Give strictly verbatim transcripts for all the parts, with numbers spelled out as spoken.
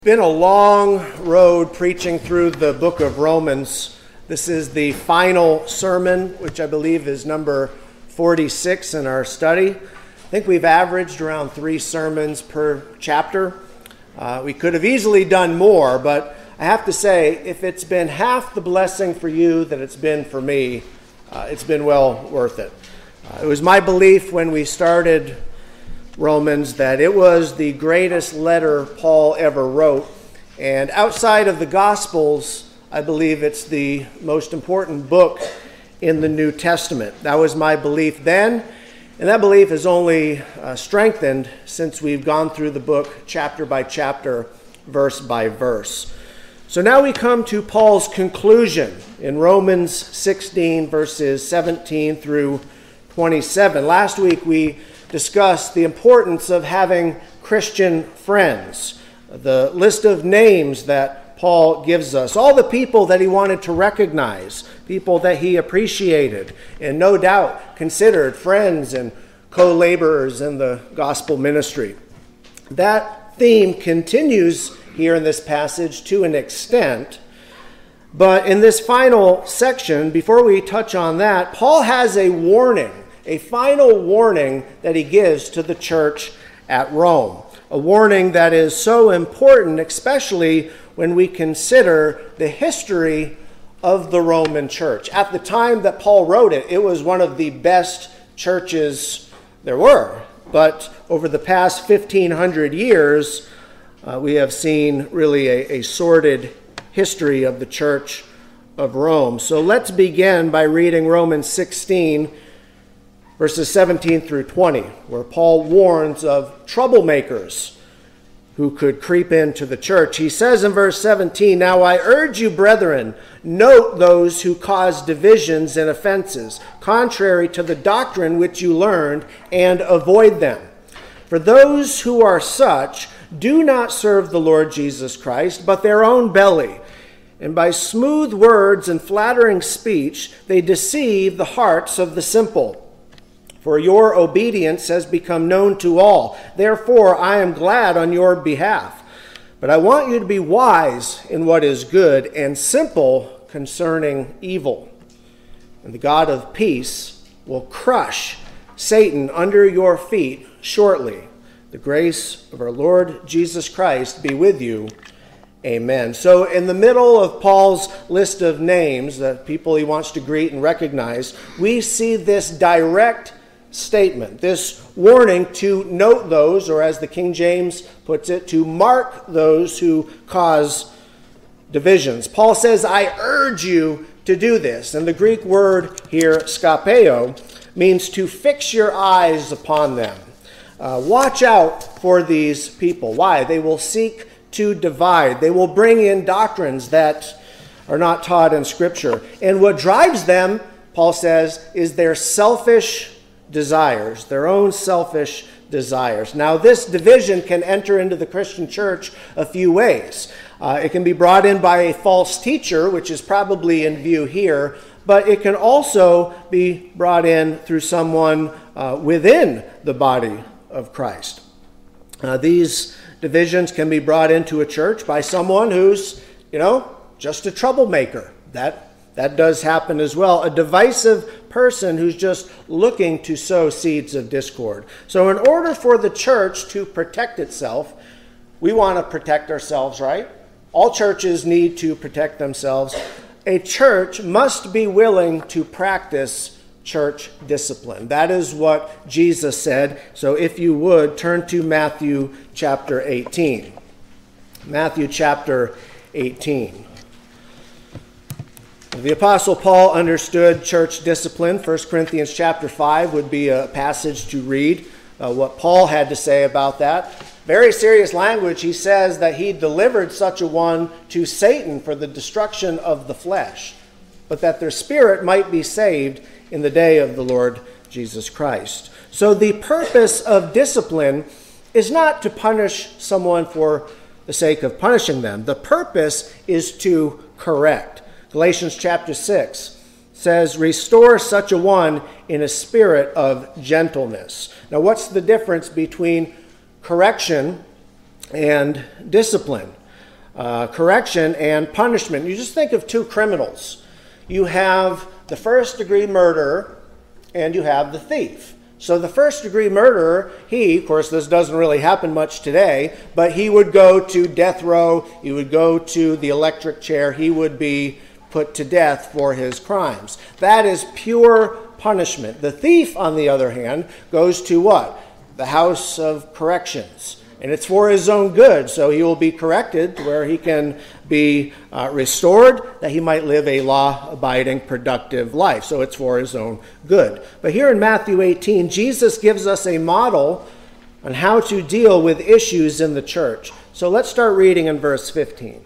Been a long road preaching through the book of Romans. This is the final sermon, which I believe is number forty-six in our study. I think we've averaged around three sermons per chapter. Uh, we could have easily done more, but I have to say, if it's been half the blessing for you that it's been for me, uh, it's been well worth it. Uh, it was my belief when we started Romans that it was the greatest letter Paul ever wrote, and outside of the Gospels, I believe it's the most important book in the New Testament. That was my belief then, and that belief has only uh, strengthened since we've gone through the book chapter by chapter, verse by verse. So now we come to Paul's conclusion in Romans sixteen, verses seventeen through twenty-seven. Last week we discussed the importance of having Christian friends, the list of names that Paul gives us, all the people that he wanted to recognize, people that he appreciated, and no doubt considered friends and co-laborers in the gospel ministry. That theme continues here in this passage to an extent, but in this final section, before we touch on that, Paul has a warning, a final warning that he gives to the church at Rome. A warning that is so important, especially when we consider the history of the Roman church. At the time that Paul wrote it, it was one of the best churches there were. But over the past fifteen hundred years, uh, we have seen really a, a sordid history of the church of Rome. So let's begin by reading Romans sixteen, verses seventeen through twenty, where Paul warns of troublemakers who could creep into the church. He says in verse seventeen, "Now I urge you, brethren, note those who cause divisions and offenses, contrary to the doctrine which you learned, and avoid them. For those who are such do not serve the Lord Jesus Christ, but their own belly. And by smooth words and flattering speech, they deceive the hearts of the simple. For your obedience has become known to all. Therefore, I am glad on your behalf. But I want you to be wise in what is good and simple concerning evil. And the God of peace will crush Satan under your feet shortly. The grace of our Lord Jesus Christ be with you. Amen." So in the middle of Paul's list of names, the people he wants to greet and recognize, we see this direct statement, this warning to note those, or as the King James puts it, to mark those who cause divisions. Paul says, "I urge you to do this." And the Greek word here, skapeo, means to fix your eyes upon them. Uh, watch out for these people. Why? They will seek to divide. They will bring in doctrines that are not taught in Scripture. And what drives them, Paul says, is their selfish desires, their own selfish desires. Now, this division can enter into the Christian church a few ways. Uh, it can be brought in by a false teacher, which is probably in view here, but it can also be brought in through someone uh, within the body of Christ. Uh, these divisions can be brought into a church by someone who's, you know, just a troublemaker. That That does happen as well. A divisive person who's just looking to sow seeds of discord. So in order for the church to protect itself, we want to protect ourselves, right? All churches need to protect themselves. A church must be willing to practice church discipline. That is what Jesus said. So if you would, turn to Matthew chapter eighteen. Matthew chapter eighteen. The Apostle Paul understood church discipline. First Corinthians chapter five would be a passage to read, uh, what Paul had to say about that. Very serious language. He says that he delivered such a one to Satan for the destruction of the flesh, but that their spirit might be saved in the day of the Lord Jesus Christ. So the purpose of discipline is not to punish someone for the sake of punishing them. The purpose is to correct. Galatians chapter six says, "Restore such a one in a spirit of gentleness." Now, what's the difference between correction and discipline? uh, correction and punishment. You just think of two criminals. You have the first degree murderer and you have the thief. So the first degree murderer, he, of course this doesn't really happen much today, but he would go to death row, he would go to the electric chair, he would be put to death for his crimes. That is pure punishment. The thief, on the other hand, goes to what? The house of corrections. And it's for his own good, so he will be corrected to where he can be uh, restored, that he might live a law-abiding, productive life. So it's for his own good. But here in Matthew eighteen, Jesus gives us a model on how to deal with issues in the church. So let's start reading in verse fifteen.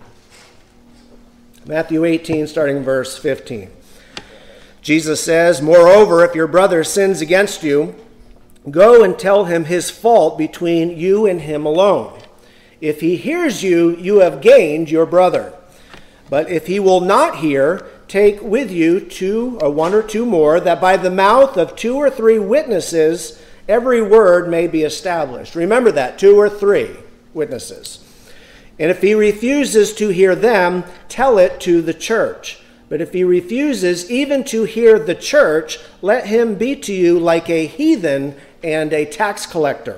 Matthew eighteen, starting in verse fifteen. Jesus says, "Moreover, if your brother sins against you, go and tell him his fault between you and him alone. If he hears you, you have gained your brother. But if he will not hear, take with you two or one or two more, that by the mouth of two or three witnesses every word may be established." Remember that, two or three witnesses. "And if he refuses to hear them, tell it to the church. But if he refuses even to hear the church, let him be to you like a heathen and a tax collector,"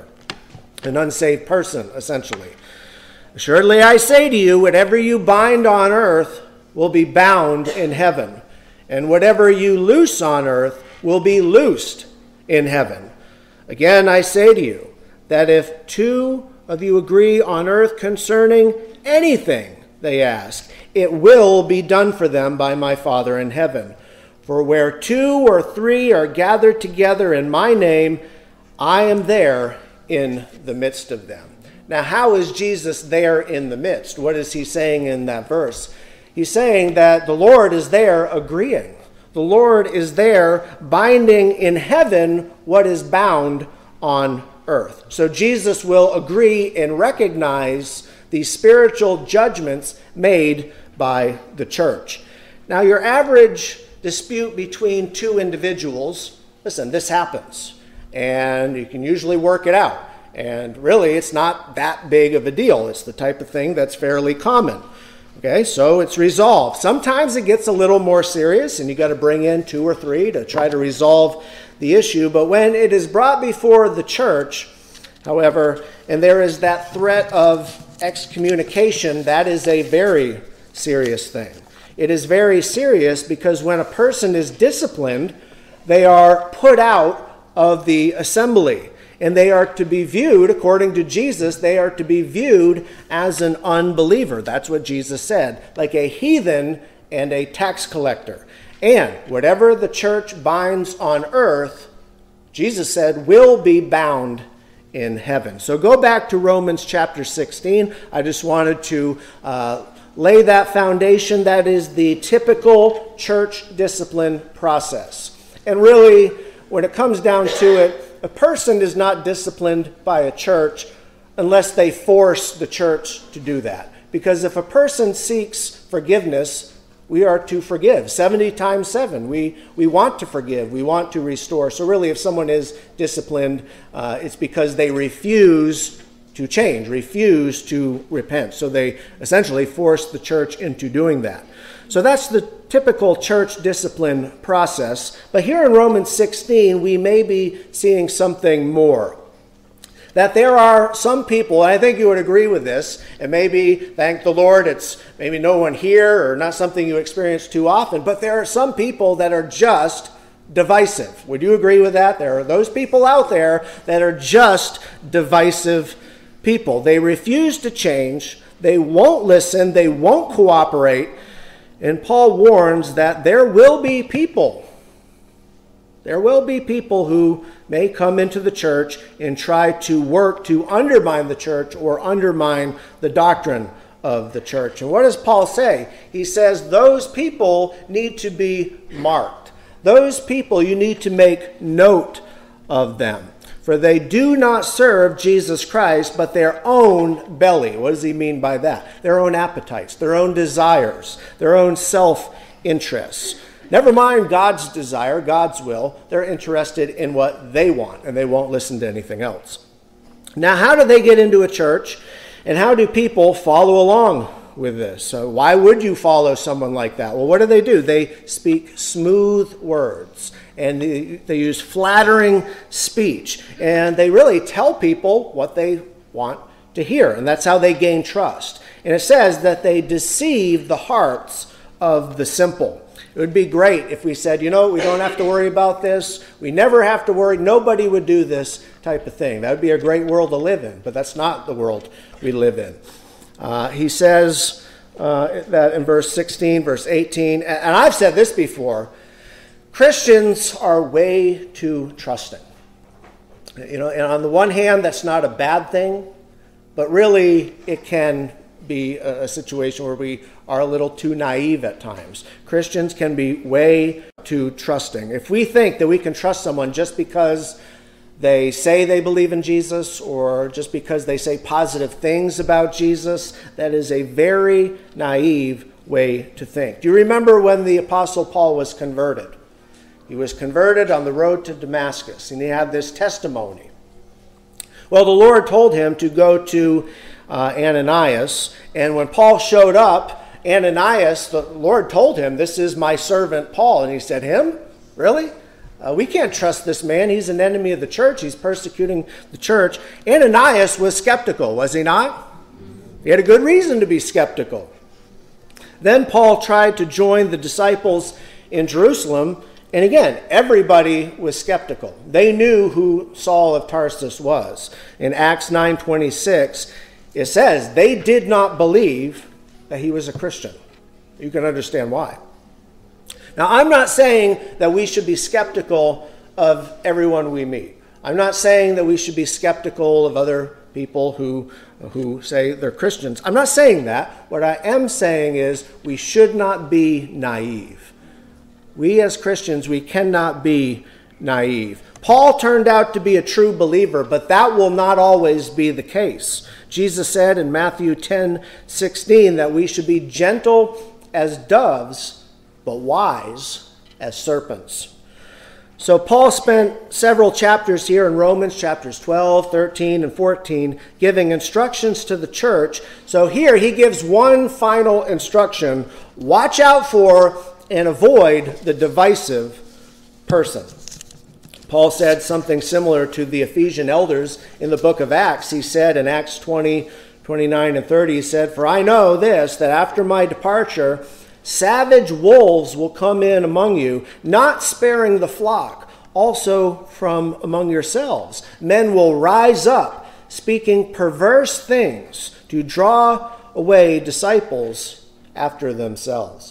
an unsaved person, essentially. "Assuredly I say to you, whatever you bind on earth will be bound in heaven, and whatever you loose on earth will be loosed in heaven. Again I say to you, that if two of you agree on earth concerning anything they ask, it will be done for them by my Father in heaven. For where two or three are gathered together in my name, I am there in the midst of them." Now, how is Jesus there in the midst? What is he saying in that verse? He's saying that the Lord is there agreeing. The Lord is there binding in heaven what is bound on earth. So Jesus will agree and recognize the spiritual judgments made by the church. Now, your average dispute between two individuals, listen, this happens. And you can usually work it out. And really, it's not that big of a deal. It's the type of thing that's fairly common. Okay, so it's resolved. Sometimes it gets a little more serious, and you got to bring in two or three to try to resolve the issue. But when it is brought before the church, however, and there is that threat of excommunication, that is a very serious thing. It is very serious because when a person is disciplined, they are put out of the assembly, and they are to be viewed, according to Jesus, they are to be viewed as an unbeliever. That's what Jesus said, like a heathen and a tax collector. And whatever the church binds on earth, Jesus said, will be bound in heaven. So go back to Romans chapter sixteen. I just wanted to uh, lay that foundation. That is the typical church discipline process. And really, when it comes down to it, a person is not disciplined by a church unless they force the church to do that. Because if a person seeks forgiveness, we are to forgive. seventy times seven. We, we want to forgive. We want to restore. So really, if someone is disciplined, uh, it's because they refuse to change, refuse to repent. So they essentially force the church into doing that. So that's the typical church discipline process. But here in Romans sixteen, we may be seeing something more. That there are some people, and I think you would agree with this, and maybe, thank the Lord, it's maybe no one here or not something you experience too often, but there are some people that are just divisive. Would you agree with that? There are those people out there that are just divisive people. They refuse to change. They won't listen. They won't cooperate. And Paul warns that there will be people, there will be people who may come into the church and try to work to undermine the church or undermine the doctrine of the church. And what does Paul say? He says those people need to be marked. Those people, you need to make note of them. For they do not serve Jesus Christ, but their own belly. What does he mean by that? Their own appetites, their own desires, their own self-interests. Never mind God's desire, God's will. They're interested in what they want, and they won't listen to anything else. Now, how do they get into a church, and how do people follow along with this. So why would you follow someone like that? Well, what do they do? They speak smooth words, and they, they use flattering speech, and they really tell people what they want to hear, and that's how they gain trust. And it says that they deceive the hearts of the simple. It would be great if we said, you know, we don't have to worry about this. We never have to worry. Nobody would do this type of thing. That would be a great world to live in, but that's not the world we live in. Uh, he says uh, that in verse sixteen, verse eighteen, and I've said this before, Christians are way too trusting. You know, and on the one hand, that's not a bad thing, but really it can be a, a situation where we are a little too naive at times. Christians can be way too trusting. If we think that we can trust someone just because they say they believe in Jesus or just because they say positive things about Jesus, that is a very naive way to think. Do you remember when the Apostle Paul was converted? He was converted on the road to Damascus, and he had this testimony. Well, the Lord told him to go to uh, Ananias, and when Paul showed up, Ananias, the Lord told him, "This is my servant Paul." And he said, "Him? Really? Uh, we can't trust this man. He's an enemy of the church. He's persecuting the church." Ananias was skeptical, was he not? He had a good reason to be skeptical. Then Paul tried to join the disciples in Jerusalem, and again, everybody was skeptical. They knew who Saul of Tarsus was. In Acts nine twenty-six, it says they did not believe that he was a Christian. You can understand why. Now, I'm not saying that we should be skeptical of everyone we meet. I'm not saying that we should be skeptical of other people who, who say they're Christians. I'm not saying that. What I am saying is we should not be naive. We as Christians, we cannot be naive. Paul turned out to be a true believer, but that will not always be the case. Jesus said in Matthew ten sixteen that we should be gentle as doves, but wise as serpents. So Paul spent several chapters here in Romans, chapters twelve, thirteen, and fourteen, giving instructions to the church. So here he gives one final instruction: watch out for and avoid the divisive person. Paul said something similar to the Ephesian elders in the book of Acts. He said in Acts twenty, twenty-nine, and thirty, he said, "For I know this, that after my departure, savage wolves will come in among you, not sparing the flock. Also from among yourselves, men will rise up, speaking perverse things, to draw away disciples after themselves."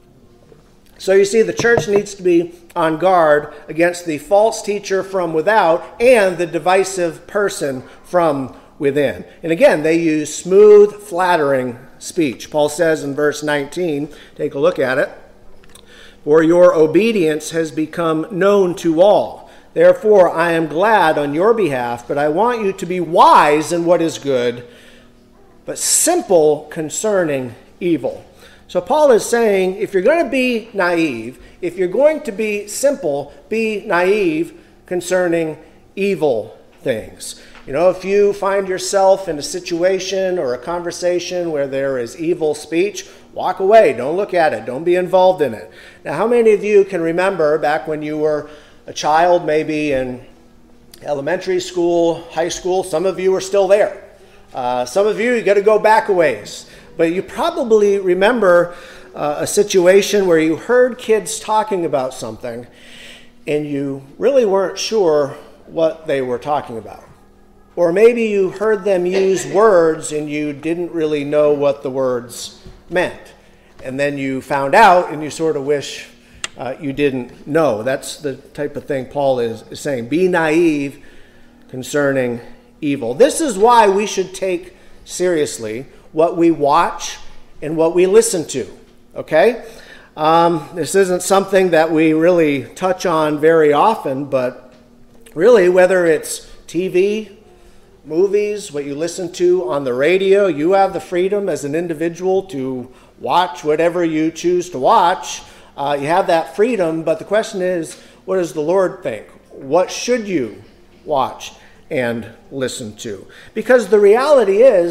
So you see, the church needs to be on guard against the false teacher from without and the divisive person from within. And again, they use smooth, flattering speech. Paul says in verse nineteen, take a look at it, "For your obedience has become known to all. Therefore, I am glad on your behalf, but I want you to be wise in what is good, but simple concerning evil." So Paul is saying, if you're going to be naive, if you're going to be simple, be naive concerning evil things. You know, if you find yourself in a situation or a conversation where there is evil speech, walk away. Don't look at it. Don't be involved in it. Now, how many of you can remember back when you were a child, maybe in elementary school, high school? Some of you are still there. Uh, some of you, you got to go back a ways. But you probably remember uh, a situation where you heard kids talking about something and you really weren't sure what they were talking about. Or maybe you heard them use words and you didn't really know what the words meant. And then you found out and you sort of wish uh, you didn't know. That's the type of thing Paul is, is saying. Be naive concerning evil. This is why we should take seriously what we watch and what we listen to, okay? Um, this isn't something that we really touch on very often, but really whether it's T V, movies, what you listen to on the radio, you have the freedom as an individual to watch whatever you choose to watch. Uh, you have that freedom, but the question is, what does the Lord think? What should you watch and listen to? Because the reality is,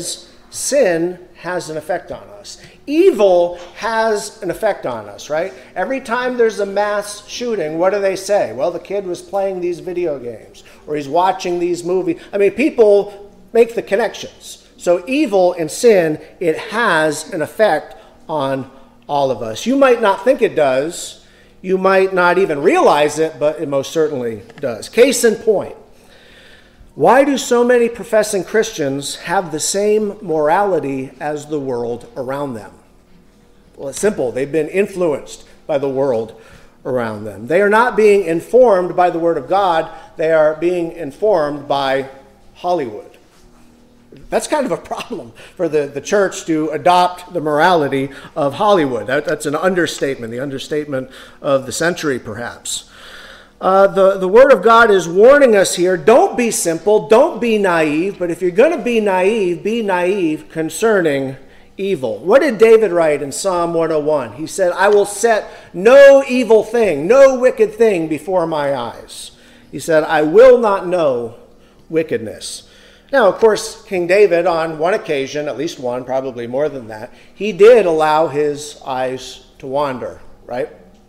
sin has an effect on us. Evil has an effect on us, right? Every time there's a mass shooting, what do they say? Well, the kid was playing these video games, or he's watching these movies. I mean, people make the connections. So evil and sin, it has an effect on all of us. You might not think it does. You might not even realize it, but it most certainly does. Case in point. Why do so many professing Christians have the same morality as the world around them? Well, it's simple. They've been influenced by the world around them. They are not being informed by the Word of God. They are being informed by Hollywood. That's kind of a problem for the, the church to adopt the morality of Hollywood. That, that's an understatement, the understatement of the century, perhaps. Uh, the, the Word of God is warning us here, don't be simple, don't be naive, but if you're going to be naive, be naive concerning evil. What did David write in Psalm one oh one? He said, I will set no evil thing, no wicked thing before my eyes. He said, I will not know wickedness. Now, of course, King David, on one occasion, at least one, probably more than that, he did allow his eyes to wander, right?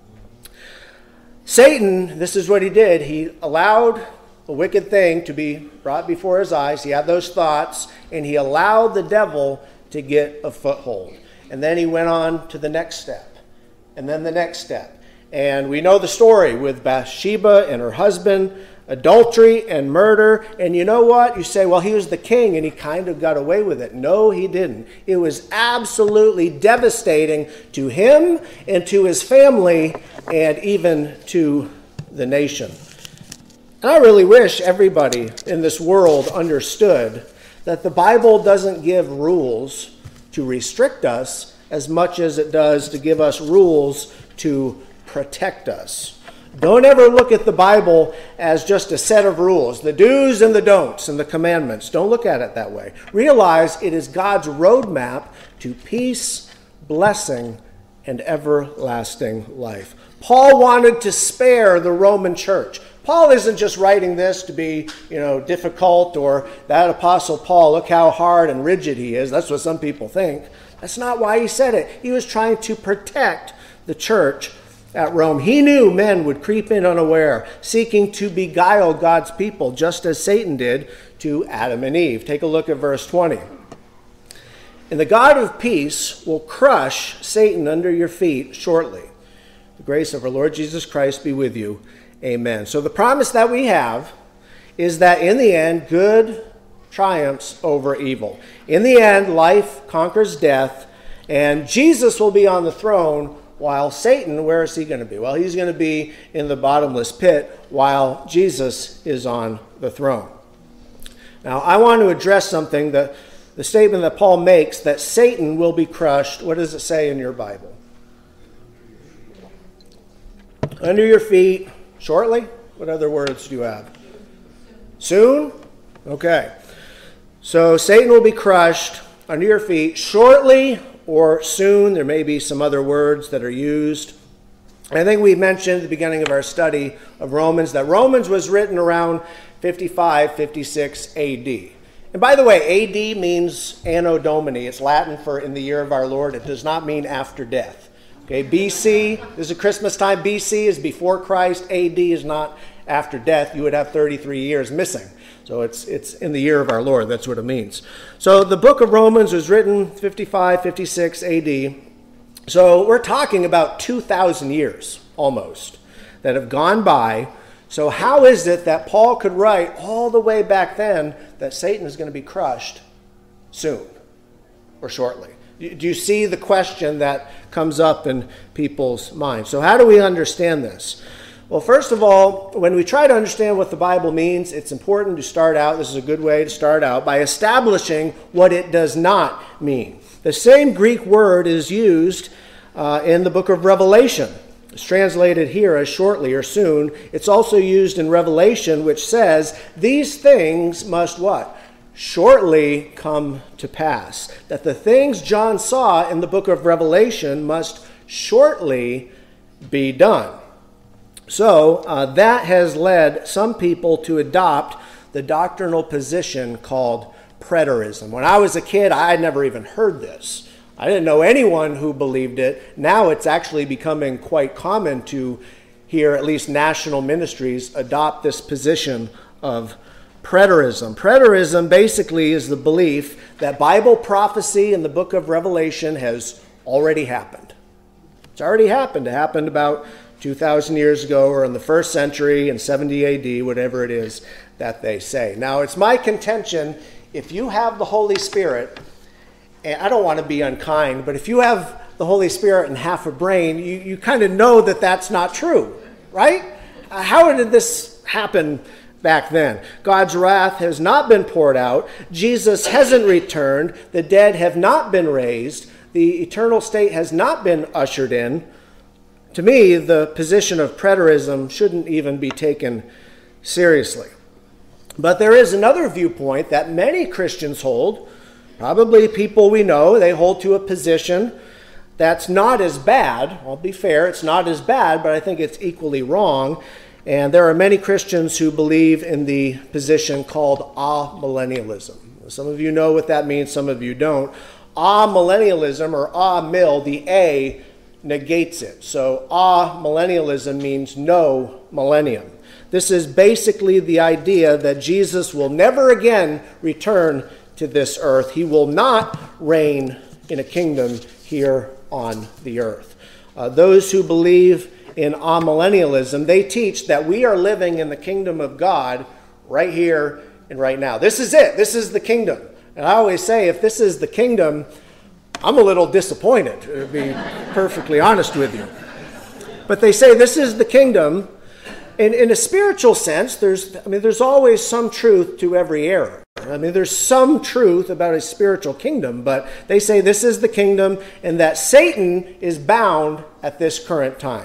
Satan, this is what he did. He allowed a wicked thing to be brought before his eyes. He had those thoughts, and he allowed the devil to get a foothold. And then he went on to the next step, and then the next step. And we know the story with Bathsheba and her husband, adultery and murder. And you know what? You say, well, he was the king and he kind of got away with it. No, he didn't. It was absolutely devastating to him and to his family and even to the nation. And I really wish everybody in this world understood that the Bible doesn't give rules to restrict us as much as it does to give us rules to protect us. Don't ever look at the Bible as just a set of rules, the do's and the don'ts and the commandments. Don't look at it that way. Realize it is God's roadmap to peace, blessing, and everlasting life. Paul wanted to spare the Roman church. Paul isn't just writing this to be, you know, difficult, or that Apostle Paul, look how hard and rigid he is. That's what some people think. That's not why he said it. He was trying to protect the church at Rome. He knew men would creep in unaware, seeking to beguile God's people, just as Satan did to Adam and Eve. Take a look at verse twenty. And the God of peace will crush Satan under your feet shortly. The grace of our Lord Jesus Christ be with you. Amen. So the promise that we have is that in the end, good triumphs over evil. In the end, life conquers death, and Jesus will be on the throne, while Satan, where is he going to be? Well, he's going to be in the bottomless pit while Jesus is on the throne. Now, I want to address something, that the statement that Paul makes, that Satan will be crushed. What does it say in your Bible? Under your feet, shortly? What other words do you have? Soon? Okay. So Satan will be crushed under your feet shortly or soon. There may be some other words that are used. I think we mentioned at the beginning of our study of Romans that Romans was written around fifty-five, fifty-six A D. And by the way, A D means Anno Domini. It's Latin for in the year of our Lord. It does not mean after death. Okay, B C, this is Christmas time. B C is before Christ. A D is not after death. You would have thirty-three years missing. So it's it's in the year of our Lord. That's what it means. So the book of Romans was written fifty-five, fifty-six A D. So we're talking about two thousand years almost that have gone by. So how is it that Paul could write all the way back then that Satan is going to be crushed soon or shortly? Do you see the question that comes up in people's minds? So how do we understand this? Well, first of all, when we try to understand what the Bible means, it's important to start out, this is a good way to start out, by establishing what it does not mean. The same Greek word is used uh, in the book of Revelation. It's translated here as shortly or soon. It's also used in Revelation, which says, these things must what? Shortly come to pass. That the things John saw in the book of Revelation must shortly be done. So uh, that has led some people to adopt the doctrinal position called preterism. When I was a kid, I had never even heard this. I didn't know anyone who believed it. Now it's actually becoming quite common to hear at least national ministries adopt this position of preterism. Preterism basically is the belief that Bible prophecy in the book of Revelation has already happened. It's already happened. It happened about two thousand years ago, or in the first century in seventy A D, whatever it is that they say. Now, it's my contention, if you have the Holy Spirit, and I don't want to be unkind, but if you have the Holy Spirit and half a brain, you, you kind of know that that's not true, right? Uh, how did this happen back then? God's wrath has not been poured out. Jesus hasn't returned. The dead have not been raised. The eternal state has not been ushered in. To me, the position of preterism shouldn't even be taken seriously. But there is another viewpoint that many Christians hold. Probably people we know, they hold to a position that's not as bad. I'll be fair, it's not as bad, but I think it's equally wrong. And there are many Christians who believe in the position called amillennialism. Some of you know what that means, some of you don't. Amillennialism, or amil, the A negates it. So amillennialism means no millennium. This is basically the idea that Jesus will never again return to this earth. He will not reign in a kingdom here on the earth. Uh, those who believe in amillennialism, they teach that we are living in the kingdom of God right here and right now. This is it. This is the kingdom. And I always say, if this is the kingdom, I'm a little disappointed, to be perfectly honest with you. But they say this is the kingdom. In, in a spiritual sense, there's, I mean, there's always some truth to every error. I mean, there's some truth about a spiritual kingdom, but they say this is the kingdom and that Satan is bound at this current time.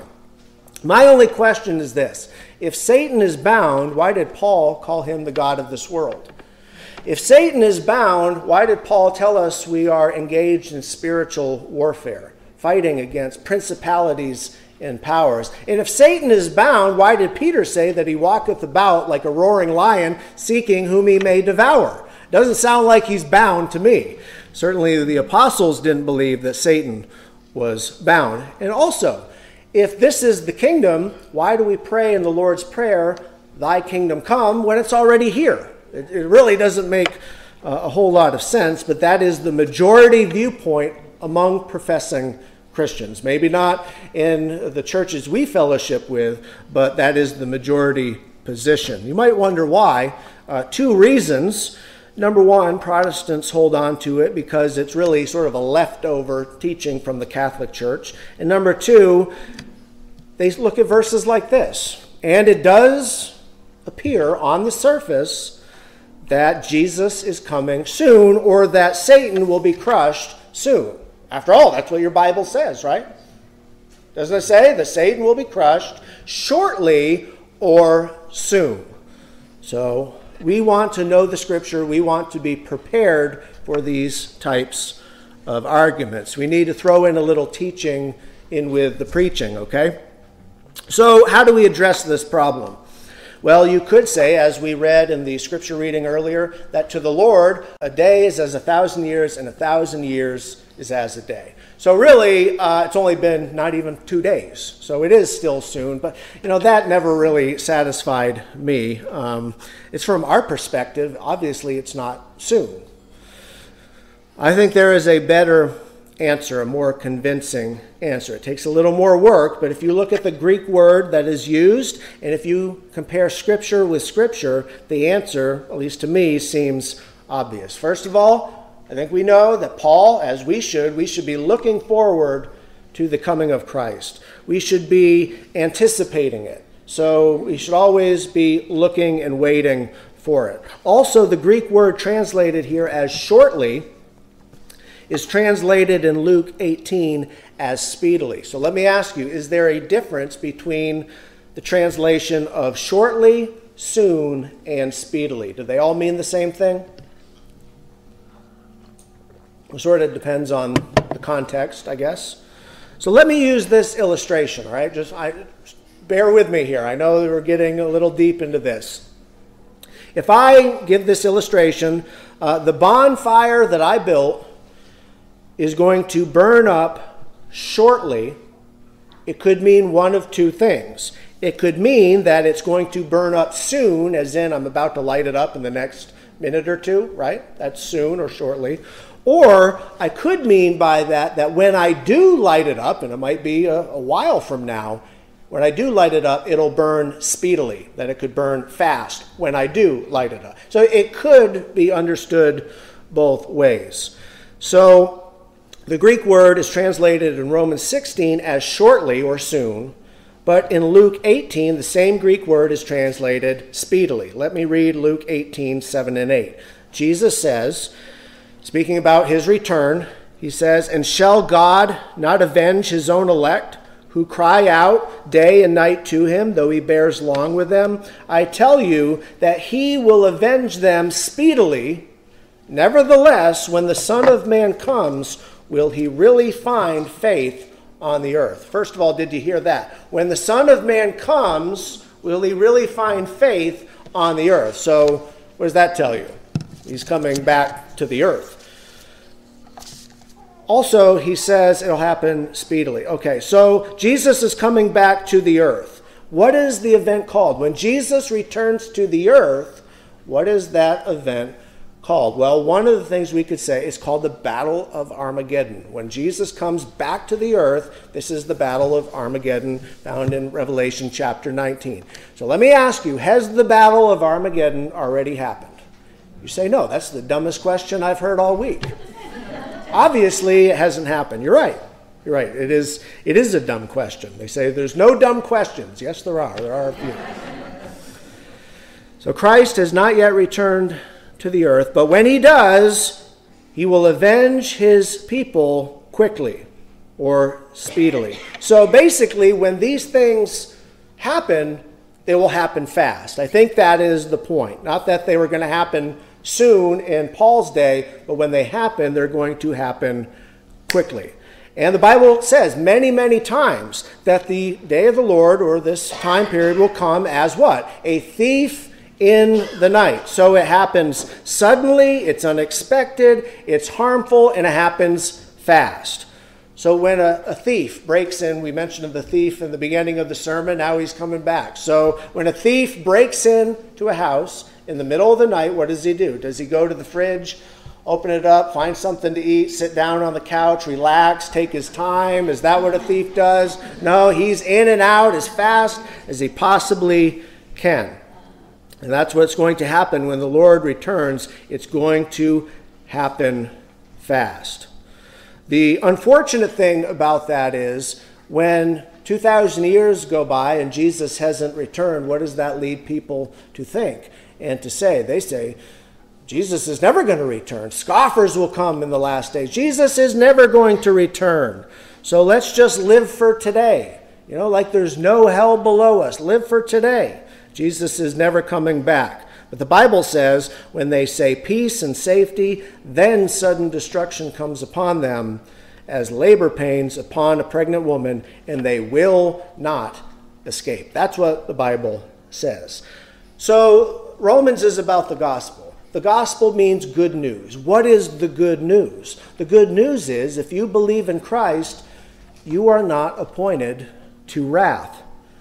My only question is this. If Satan is bound, why did Paul call him the god of this world? If Satan is bound, why did Paul tell us we are engaged in spiritual warfare, fighting against principalities and powers? And if Satan is bound, why did Peter say that he walketh about like a roaring lion, seeking whom he may devour? Doesn't sound like he's bound to me. Certainly the apostles didn't believe that Satan was bound. And also, if this is the kingdom, why do we pray in the Lord's Prayer, thy kingdom come, when it's already here? It, it really doesn't make uh, a whole lot of sense, but that is the majority viewpoint among professing Christians. Maybe not in the churches we fellowship with, but that is the majority position. You might wonder why. Uh, two reasons. Number one, Protestants hold on to it because it's really sort of a leftover teaching from the Catholic Church. And number two, they look at verses like this. And it does appear on the surface that Jesus is coming soon, or that Satan will be crushed soon. After all, that's what your Bible says, right? Doesn't it say that Satan will be crushed shortly or soon? So we want to know the Scripture. We want to be prepared for these types of arguments. We need to throw in a little teaching in with the preaching, okay? So how do we address this problem? Well, you could say, as we read in the Scripture reading earlier, that to the Lord, a day is as a thousand years, and a thousand years is as a day. So really, uh, it's only been not even two days. So it is still soon. But, you know, that never really satisfied me. Um, it's from our perspective. Obviously, it's not soon. I think there is a better answer, a more convincing answer. It takes a little more work, but if you look at the Greek word that is used, and if you compare Scripture with Scripture, the answer, at least to me, seems obvious. First of all, I think we know that Paul, as we should, we should be looking forward to the coming of Christ. We should be anticipating it. So we should always be looking and waiting for it. Also, the Greek word translated here as shortly is translated in Luke eighteen as speedily. So let me ask you, is there a difference between the translation of shortly, soon, and speedily? Do they all mean the same thing? It sort of depends on the context, I guess. So let me use this illustration, all right? Just I, bear with me here. I know that we're getting a little deep into this. If I give this illustration, uh, the bonfire that I built is going to burn up shortly. It could mean one of two things. It could mean that it's going to burn up soon, as in I'm about to light it up in the next minute or two, right? That's soon or shortly. Or I could mean by that that when I do light it up, and it might be a, a while from now, when I do light it up, it'll burn speedily, that it could burn fast when I do light it up. So it could be understood both ways. So the Greek word is translated in Romans sixteen as shortly or soon, but in Luke eighteen, the same Greek word is translated speedily. Let me read Luke eighteen, seven and eight. Jesus says, speaking about his return, he says, "And shall God not avenge his own elect, who cry out day and night to him, though he bears long with them? I tell you that he will avenge them speedily. Nevertheless, when the Son of Man comes, will he really find faith on the earth?" First of all, did you hear that? When the Son of Man comes, will he really find faith on the earth? So what does that tell you? He's coming back to the earth. Also, he says it'll happen speedily. Okay, so Jesus is coming back to the earth. What is the event called? When Jesus returns to the earth, what is that event called? Well, one of the things we could say is called the Battle of Armageddon. When Jesus comes back to the earth, this is the Battle of Armageddon found in Revelation chapter nineteen. So let me ask you, has the Battle of Armageddon already happened? You say, no, that's the dumbest question I've heard all week. Obviously, it hasn't happened. You're right. You're right. It is, it is a dumb question. They say there's no dumb questions. Yes, there are. There are a few. So Christ has not yet returned to the earth, but when he does, he will avenge his people quickly or speedily. So basically, when these things happen, they will happen fast. I think that is the point. Not that they were going to happen soon in Paul's day, but when they happen, they're going to happen quickly. And the Bible says many, many times that the day of the Lord, or this time period, will come as what? A thief in the night. So it happens suddenly, it's unexpected, it's harmful, and it happens fast. So when a, a thief breaks in, we mentioned the thief in the beginning of the sermon, now he's coming back. So when a thief breaks into a house in the middle of the night, what does he do? Does he go to the fridge, open it up, find something to eat, sit down on the couch, relax, take his time? Is that what a thief does? No, he's in and out as fast as he possibly can. And that's what's going to happen when the Lord returns. It's going to happen fast. The unfortunate thing about that is when two thousand years go by and Jesus hasn't returned, what does that lead people to think and to say? They say, Jesus is never going to return. Scoffers will come in the last days. Jesus is never going to return. So let's just live for today. You know, like there's no hell below us. Live for today. Jesus is never coming back. But the Bible says when they say peace and safety, then sudden destruction comes upon them as labor pains upon a pregnant woman, and they will not escape. That's what the Bible says. So Romans is about the gospel. The gospel means good news. What is the good news? The good news is if you believe in Christ, you are not appointed to wrath.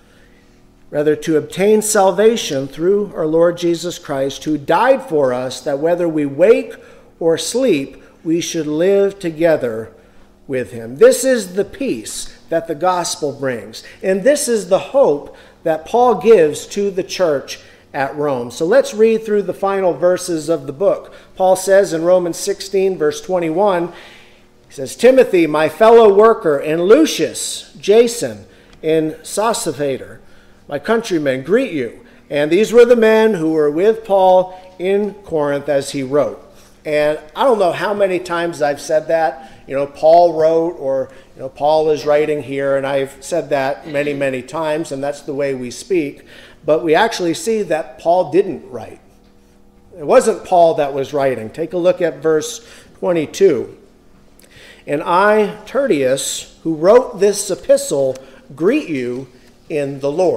Rather, to obtain salvation through our Lord Jesus Christ, who died for us, that whether we wake or sleep, we should live together with him. This is the peace that the gospel brings. And this is the hope that Paul gives to the church at Rome. So let's read through the final verses of the book. Paul says in Romans sixteen, verse twenty-one, he says, Timothy, my fellow worker, and Lucius, Jason, and Sosipater, my countrymen, greet you. And these were the men who were with Paul in Corinth as he wrote. And I don't know how many times I've said that. You know, Paul wrote, or, you know, Paul is writing here, and I've said that many, many times, and that's the way we speak. But we actually see that Paul didn't write. It wasn't Paul that was writing. Take a look at verse twenty-two. And I, Tertius, who wrote this epistle, greet you in the Lord.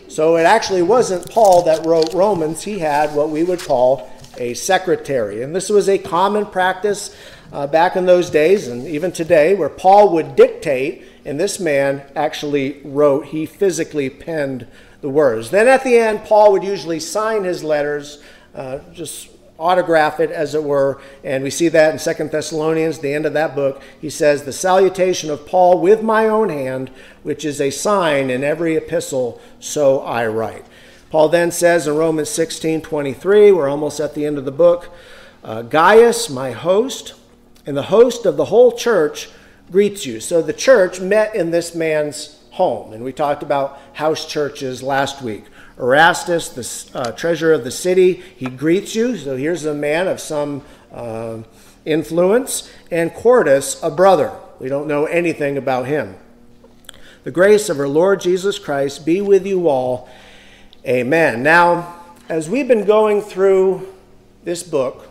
So it actually wasn't Paul that wrote Romans. He had what we would call a secretary. And this was a common practice uh, back in those days and even today, where Paul would dictate and this man actually wrote. He physically penned the words. Then at the end, Paul would usually sign his letters, uh, just autograph it, as it were. And we see that in Second Thessalonians, the end of that book. He says, "The salutation of Paul with my own hand, which is a sign in every epistle, so I write." Paul then says in Romans sixteen twenty-three, we're almost at the end of the book, uh, "Gaius, my host, and the host of the whole church greets you." So the church met in this man's home. And we talked about house churches last week. Erastus, the uh, treasurer of the city, he greets you. So here's a man of some uh, influence. And Quartus, a brother. We don't know anything about him. "The grace of our Lord Jesus Christ be with you all. Amen." Now, as we've been going through this book,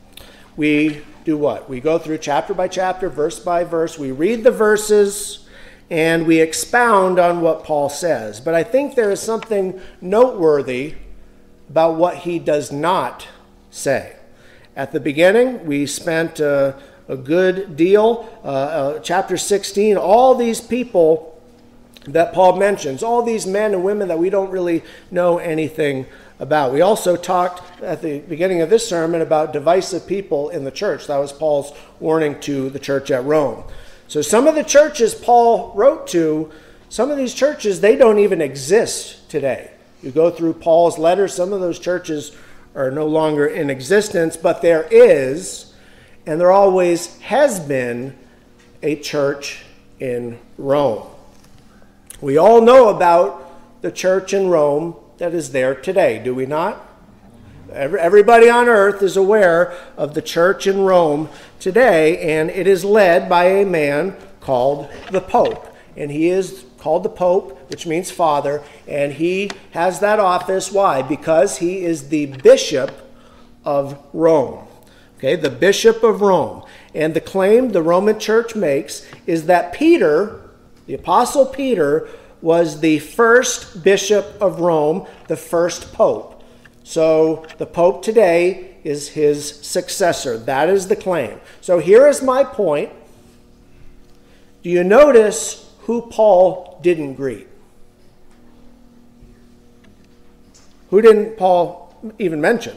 we do what? We go through chapter by chapter, verse by verse. We read the verses and we expound on what Paul says. But I think there is something noteworthy about what he does not say. At the beginning, we spent uh, a good deal, uh, uh, chapter sixteen, all these people that Paul mentions, all these men and women that we don't really know anything about. We also talked at the beginning of this sermon about divisive people in the church. That was Paul's warning to the church at Rome. So some of the churches Paul wrote to, some of these churches, they don't even exist today. You go through Paul's letters, some of those churches are no longer in existence, but there is, and there always has been, a church in Rome. We all know about the church in Rome that is there today, do we not? Everybody on earth is aware of the church in Rome today, and it is led by a man called the Pope. And he is called the Pope, which means father, and he has that office. Why? Because he is the Bishop of Rome. Okay, the Bishop of Rome. And the claim the Roman Church makes is that Peter, the Apostle Peter, was the first Bishop of Rome, the first Pope. So the Pope today is his successor. That is the claim. So here is my point. Do you notice who Paul didn't greet? Who didn't Paul even mention?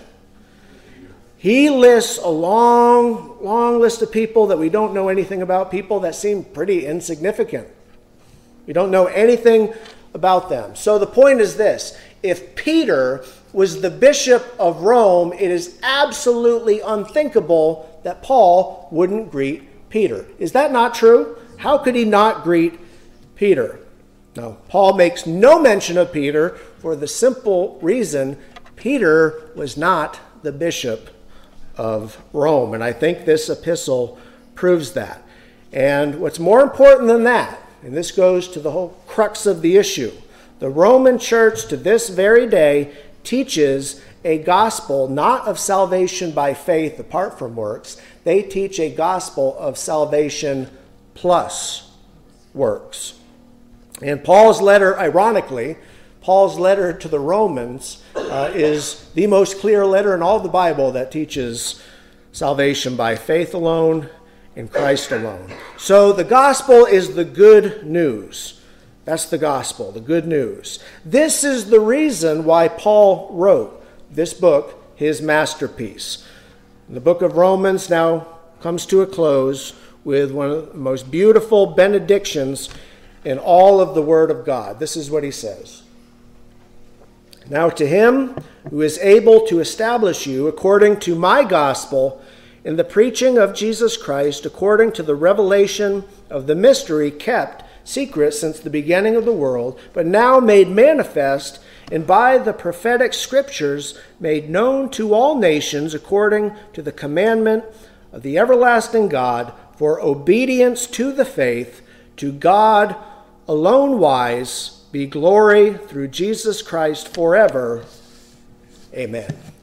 He lists a long, long list of people that we don't know anything about, people that seem pretty insignificant. We don't know anything about them. So the point is this. If Peter was the Bishop of Rome, it is absolutely unthinkable that Paul wouldn't greet Peter. Is that not true? How could he not greet Peter? No, Paul makes no mention of Peter for the simple reason Peter was not the Bishop of Rome. And I think this epistle proves that. And what's more important than that, and this goes to the whole crux of the issue, the Roman Church to this very day teaches a gospel not of salvation by faith apart from works. They teach a gospel of salvation plus works. And Paul's letter, ironically, Paul's letter to the Romans uh, is the most clear letter in all the Bible that teaches salvation by faith alone in Christ alone. So the gospel is the good news. That's the gospel, the good news. This is the reason why Paul wrote this book, his masterpiece. The book of Romans now comes to a close with one of the most beautiful benedictions in all of the Word of God. This is what he says. "Now to him who is able to establish you according to my gospel in the preaching of Jesus Christ, according to the revelation of the mystery kept secret since the beginning of the world, but now made manifest, and by the prophetic scriptures made known to all nations according to the commandment of the everlasting God, for obedience to the faith, to God alone wise, be glory through Jesus Christ forever. Amen."